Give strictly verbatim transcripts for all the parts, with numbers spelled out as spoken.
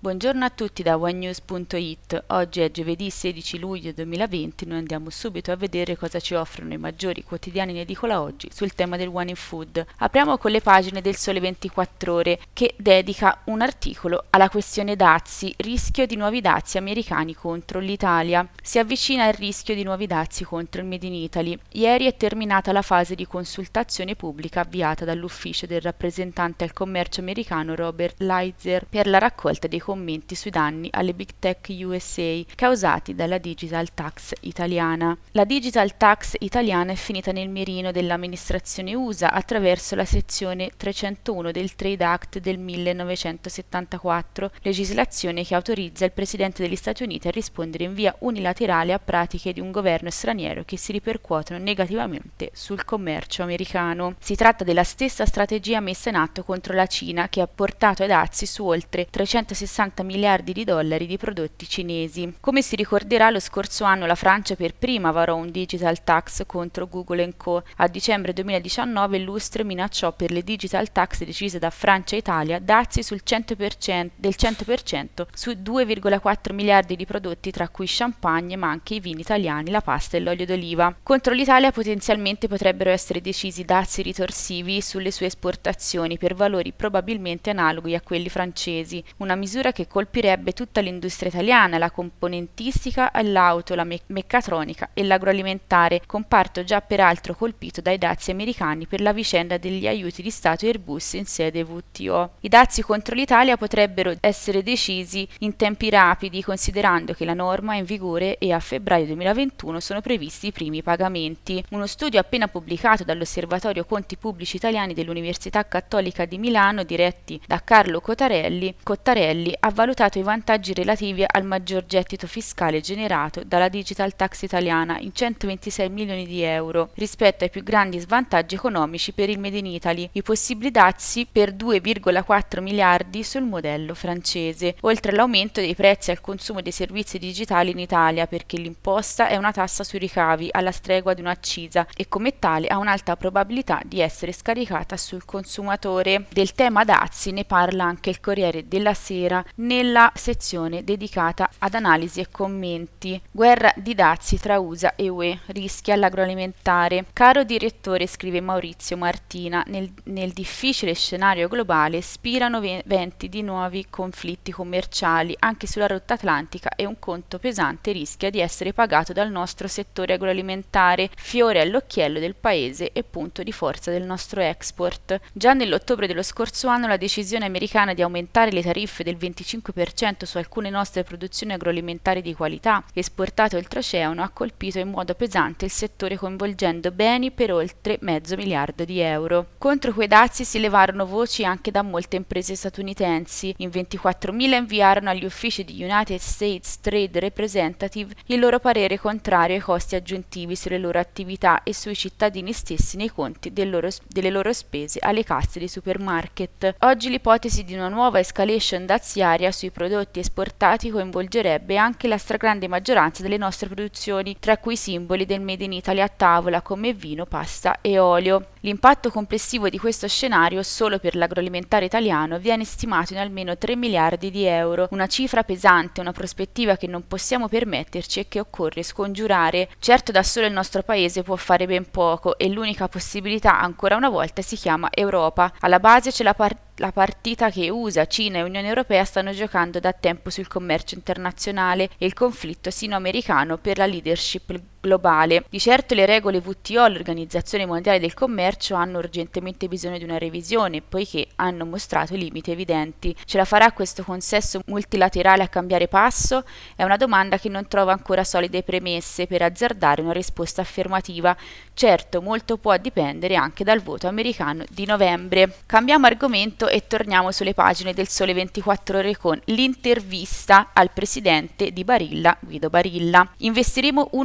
Buongiorno a tutti da one news punto it. Oggi è giovedì sedici luglio duemilaventi. Noi andiamo subito a vedere cosa ci offrono i maggiori quotidiani in edicola oggi sul tema del One in Food. Apriamo con le pagine del Sole ventiquattro Ore, che dedica un articolo alla questione dazi, rischio di nuovi dazi americani contro l'Italia. Si avvicina il rischio di nuovi dazi contro il Made in Italy. Ieri è terminata la fase di consultazione pubblica avviata dall'ufficio del rappresentante al commercio americano Robert Lighthizer per la raccolta dei commenti sui danni alle Big Tech U S A causati dalla Digital Tax italiana. La Digital Tax italiana è finita nel mirino dell'amministrazione U S A attraverso la sezione trecentouno del Trade Act del millenovecentosettantaquattro, legislazione che autorizza il presidente degli Stati Uniti a rispondere in via unilaterale a pratiche di un governo straniero che si ripercuotono negativamente sul commercio americano. Si tratta della stessa strategia messa in atto contro la Cina, che ha portato ai dazi su oltre trecentosessanta miliardi di dollari di prodotti cinesi. Come si ricorderà, lo scorso anno la Francia per prima varò un digital tax contro Google and Co. A dicembre duemiladiciannove l'U S T R minacciò per le digital tax decise da Francia e Italia dazi sul cento per cento, del cento per cento su due virgola quattro miliardi di prodotti, tra cui champagne, ma anche i vini italiani, la pasta e l'olio d'oliva. Contro l'Italia potenzialmente potrebbero essere decisi dazi ritorsivi sulle sue esportazioni per valori probabilmente analoghi a quelli francesi, una misura che colpirebbe tutta l'industria italiana, la componentistica, l'auto, la me- meccatronica e l'agroalimentare, comparto già peraltro colpito dai dazi americani per la vicenda degli aiuti di Stato Airbus in sede W T O. I dazi contro l'Italia potrebbero essere decisi in tempi rapidi, considerando che la norma è in vigore e a febbraio duemilaventuno sono previsti i primi pagamenti. Uno studio appena pubblicato dall'Osservatorio Conti Pubblici Italiani dell'Università Cattolica di Milano, diretti da Carlo Cottarelli, Cottarelli ha valutato i vantaggi relativi al maggior gettito fiscale generato dalla Digital Tax italiana in centoventisei milioni di euro rispetto ai più grandi svantaggi economici per il Made in Italy, i possibili dazi per due virgola quattro miliardi sul modello francese, oltre all'aumento dei prezzi al consumo dei servizi digitali in Italia, perché l'imposta è una tassa sui ricavi alla stregua di un'accisa e come tale ha un'alta probabilità di essere scaricata sul consumatore. Del tema dazi ne parla anche il Corriere della Sera nella sezione dedicata ad analisi e commenti. Guerra di dazi tra U S A e U E, rischia l'agroalimentare. Caro direttore, scrive Maurizio Martina, nel, nel difficile scenario globale spirano venti di nuovi conflitti commerciali anche sulla rotta atlantica e un conto pesante rischia di essere pagato dal nostro settore agroalimentare, fiore all'occhiello del paese e punto di forza del nostro export. Già nell'ottobre dello scorso anno la decisione americana di aumentare le tariffe del venticinque per cento su alcune nostre produzioni agroalimentari di qualità esportate oltreoceano ha colpito in modo pesante il settore, coinvolgendo beni per oltre mezzo miliardo di euro. Contro quei dazi si levarono voci anche da molte imprese statunitensi. In ventiquattromila inviarono agli uffici di United States Trade Representative il loro parere contrario ai costi aggiuntivi sulle loro attività e sui cittadini stessi nei conti del loro, delle loro spese alle casse dei supermarket. Oggi l'ipotesi di una nuova escalation daziaria sui prodotti esportati coinvolgerebbe anche la stragrande maggioranza delle nostre produzioni, tra cui simboli del Made in Italy a tavola come vino, pasta e olio. L'impatto complessivo di questo scenario solo per l'agroalimentare italiano viene stimato in almeno tre miliardi di euro, una cifra pesante, una prospettiva che non possiamo permetterci e che occorre scongiurare. Certo, da solo il nostro paese può fare ben poco e l'unica possibilità ancora una volta si chiama Europa. Alla base c'è la parte la partita che U S A, Cina e Unione Europea stanno giocando da tempo sul commercio internazionale e il conflitto sino-americano per la leadership globale. Di certo le regole W T O, l'Organizzazione Mondiale del Commercio, hanno urgentemente bisogno di una revisione, poiché hanno mostrato limiti evidenti. Ce la farà questo consesso multilaterale a cambiare passo? È una domanda che non trova ancora solide premesse per azzardare una risposta affermativa. Certo, molto può dipendere anche dal voto americano di novembre. Cambiamo argomento e torniamo sulle pagine del Sole ventiquattro Ore con l'intervista al presidente di Barilla, Guido Barilla. Investiremo uno virgola quattro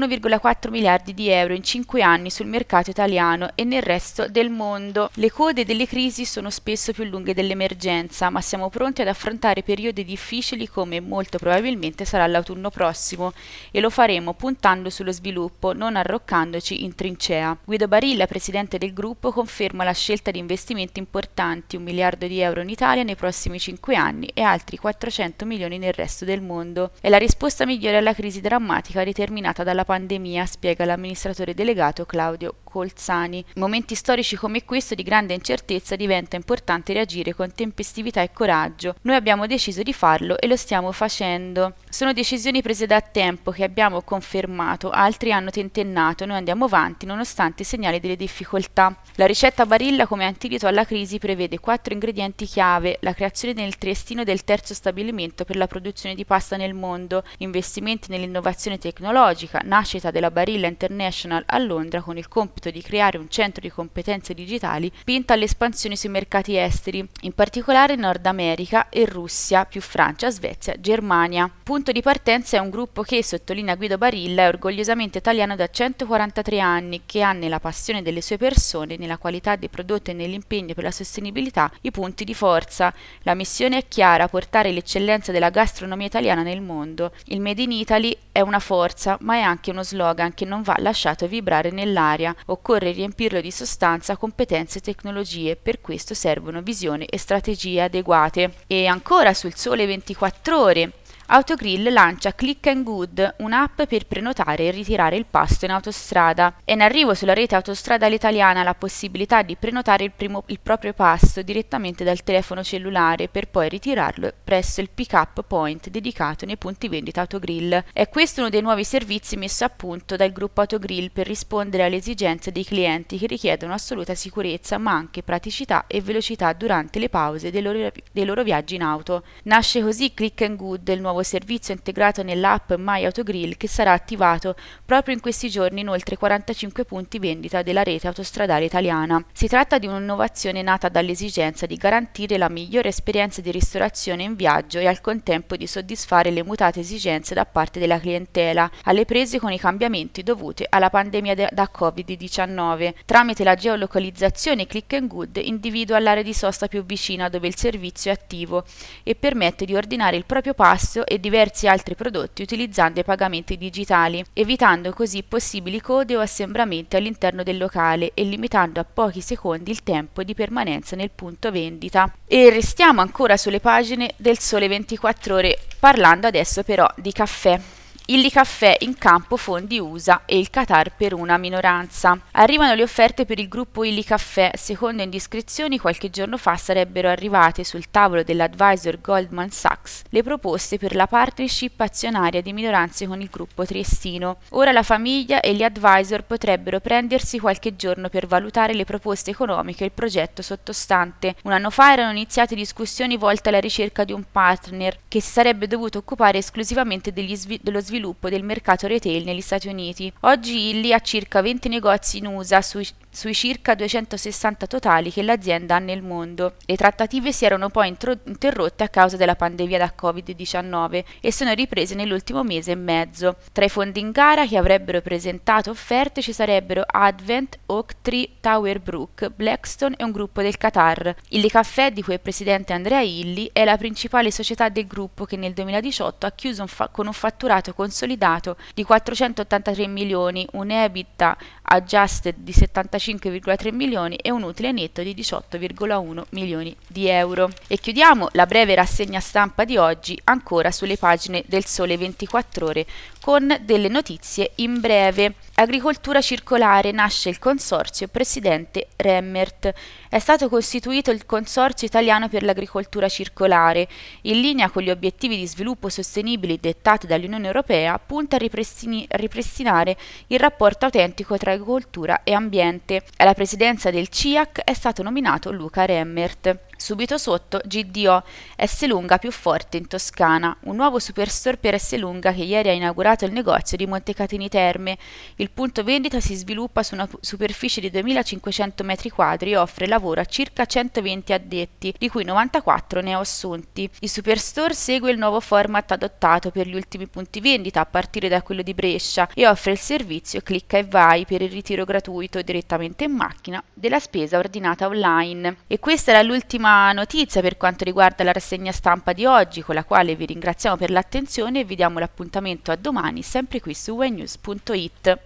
quattro miliardi di euro in cinque anni sul mercato italiano e nel resto del mondo. Le code delle crisi sono spesso più lunghe dell'emergenza, ma siamo pronti ad affrontare periodi difficili come molto probabilmente sarà l'autunno prossimo, e lo faremo puntando sullo sviluppo, non arroccandoci in trincea. Guido Barilla, presidente del gruppo, conferma la scelta di investimenti importanti, un miliardo di euro in Italia nei prossimi cinque anni e altri quattrocento milioni nel resto del mondo. È la risposta migliore alla crisi drammatica determinata dalla pandemia, spiega l'amministratore delegato Claudio Colzani. In momenti storici come questo di grande incertezza diventa importante reagire con tempestività e coraggio. Noi abbiamo deciso di farlo e lo stiamo facendo. Sono decisioni prese da tempo che abbiamo confermato, altri hanno tentennato, noi andiamo avanti nonostante i segnali delle difficoltà. La ricetta Barilla come antidoto alla crisi prevede quattro ingredienti chiave: la creazione nel Triestino del terzo stabilimento per la produzione di pasta nel mondo, investimenti nell'innovazione tecnologica, nascita della Barilla International a Londra con il compito di creare un centro di competenze digitali, spinta all'espansione sui mercati esteri, in particolare Nord America e Russia, più Francia, Svezia, Germania. Punto di partenza è un gruppo che, sottolinea Guido Barilla, è orgogliosamente italiano da centoquarantatré anni, che ha nella passione delle sue persone, nella qualità dei prodotti e nell'impegno per la sostenibilità i punti di forza. La missione è chiara: portare l'eccellenza della gastronomia italiana nel mondo. Il Made in Italy è una forza, ma è anche uno slogan che non va lasciato vibrare nell'aria. Occorre riempirlo di sostanza, competenze e tecnologie, per questo servono visione e strategie adeguate. E ancora sul Sole ventiquattro Ore, Autogrill lancia Click and Good, un'app per prenotare e ritirare il pasto in autostrada. È in arrivo sulla rete autostradale italiana la possibilità di prenotare il, primo, il proprio pasto direttamente dal telefono cellulare per poi ritirarlo presso il pick-up point dedicato nei punti vendita Autogrill. È questo uno dei nuovi servizi messi a punto dal gruppo Autogrill per rispondere alle esigenze dei clienti che richiedono assoluta sicurezza ma anche praticità e velocità durante le pause dei loro, dei loro viaggi in auto. Nasce così Click and Good, il nuovo servizio integrato nell'app My Autogrill che sarà attivato proprio in questi giorni in oltre quarantacinque punti vendita della rete autostradale italiana. Si tratta di un'innovazione nata dall'esigenza di garantire la migliore esperienza di ristorazione in viaggio e al contempo di soddisfare le mutate esigenze da parte della clientela, alle prese con i cambiamenti dovuti alla pandemia de- da covid diciannove. Tramite la geolocalizzazione, Click and Good individua l'area di sosta più vicina dove il servizio è attivo e permette di ordinare il proprio pasto e diversi altri prodotti utilizzando i pagamenti digitali, evitando così possibili code o assembramenti all'interno del locale e limitando a pochi secondi il tempo di permanenza nel punto vendita. E restiamo ancora sulle pagine del Sole ventiquattro Ore, parlando adesso però di caffè. Illy Caffè in campo fondi U S A e il Qatar per una minoranza. Arrivano le offerte per il gruppo Illy Caffè. Secondo indiscrezioni, qualche giorno fa sarebbero arrivate sul tavolo dell'advisor Goldman Sachs le proposte per la partnership azionaria di minoranze con il gruppo triestino. Ora la famiglia e gli advisor potrebbero prendersi qualche giorno per valutare le proposte economiche e il progetto sottostante. Un anno fa erano iniziate discussioni volte alla ricerca di un partner che si sarebbe dovuto occupare esclusivamente degli svi- dello sviluppo sviluppo del mercato retail negli Stati Uniti. Oggi Illy ha circa venti negozi in U S A sui, sui circa duecentosessanta totali che l'azienda ha nel mondo. Le trattative si erano poi intro- interrotte a causa della pandemia da covid diciannove e sono riprese nell'ultimo mese e mezzo. Tra i fondi in gara che avrebbero presentato offerte ci sarebbero Advent, Oaktree, Tower Brook, Blackstone e un gruppo del Qatar. Illy Caffè, di cui è presidente Andrea Illy, è la principale società del gruppo che nel duemiladiciotto ha chiuso un fa- con un fatturato consolidato di quattrocentottantatré milioni, un EBITDA adjusted di settantacinque virgola tre milioni e un utile netto di diciotto virgola uno milioni di euro. E chiudiamo la breve rassegna stampa di oggi ancora sulle pagine del Sole ventiquattro Ore con delle notizie in breve. Agricoltura circolare, nasce il consorzio presidente Remmert. È stato costituito il Consorzio Italiano per l'Agricoltura Circolare. In linea con gli obiettivi di sviluppo sostenibili dettati dall'Unione Europea, punta a, ripristini- a ripristinare il rapporto autentico tra agricoltura e ambiente. Alla presidenza del C I A C è stato nominato Luca Remmert. Subito sotto G D O, Esselunga più forte in Toscana, un nuovo superstore per Esselunga che ieri ha inaugurato il negozio di Montecatini Terme. Il punto vendita si sviluppa su una superficie di duemilacinquecento metri quadri e offre lavoro a circa centoventi addetti, di cui novantaquattro neoassunti. Il superstore segue il nuovo format adottato per gli ultimi punti vendita, a partire da quello di Brescia, e offre il servizio clicca e vai per il ritiro gratuito direttamente in macchina della spesa ordinata online. E questa era l'ultima notizia per quanto riguarda la rassegna stampa di oggi, con la quale vi ringraziamo per l'attenzione e vi diamo l'appuntamento a domani sempre qui su y news punto it.